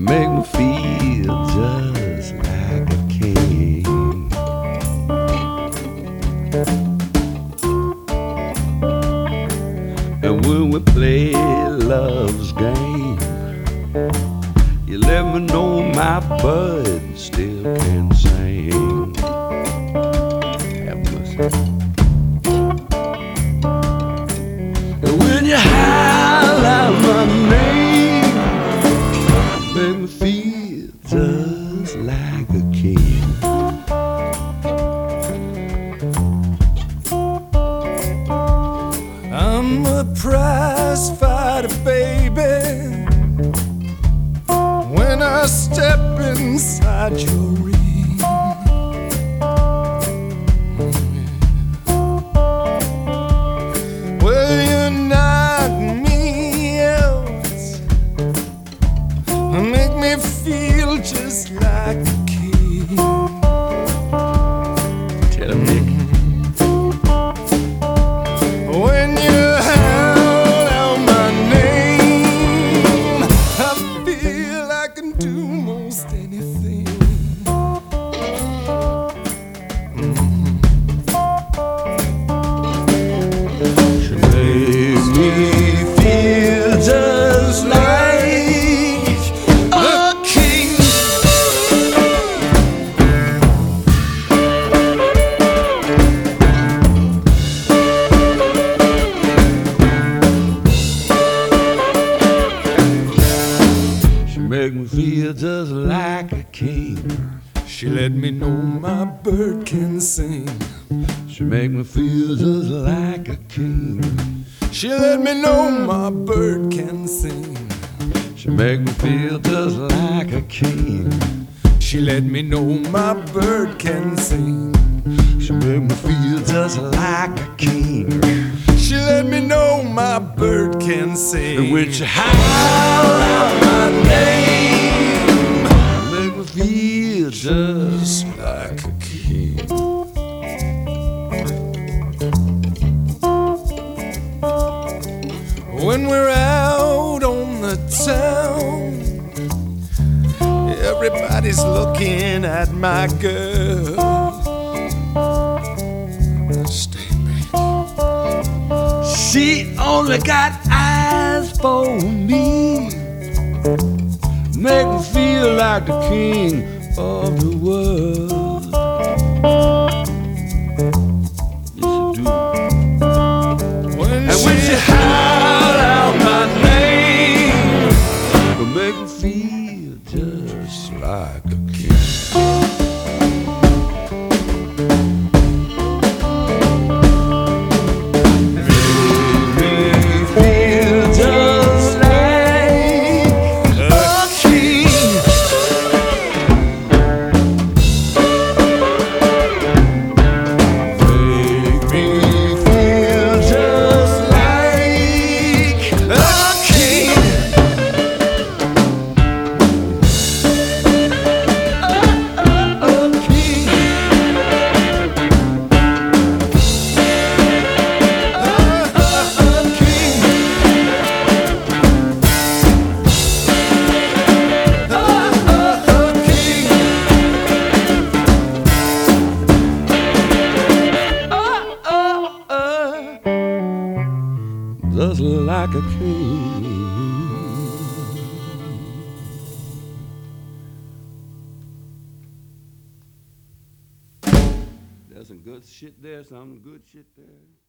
make me feel just like a king. And when we play love's game, you let me know my bud still can sing. Have mercy. And when you howl out my name, make me feel just like a king. I'm a prize fighter, baby. When I step inside your ring, well, you knock me out, make me feel just like a king. Tell him, Nick. When you howl out my name, I feel I can do most anything. She made me feel just like a king. She make me feel just like a king. She let me know my bird can sing. She make me feel just like a king. She let me know my bird can sing. She make me feel just like a king. She let me know my bird can sing. She make me feel just like a king. She let me know my bird can sing. And when she howl out my name, make me feel just like a king. When we're out on the town, everybody's looking at my girl. Stay back. She only got eyes for me. Make me feel like the king of the world. Yes, you do. And when she howl out my name, it make me feel just like a king. Just like a king. There's some good shit there, some good shit there.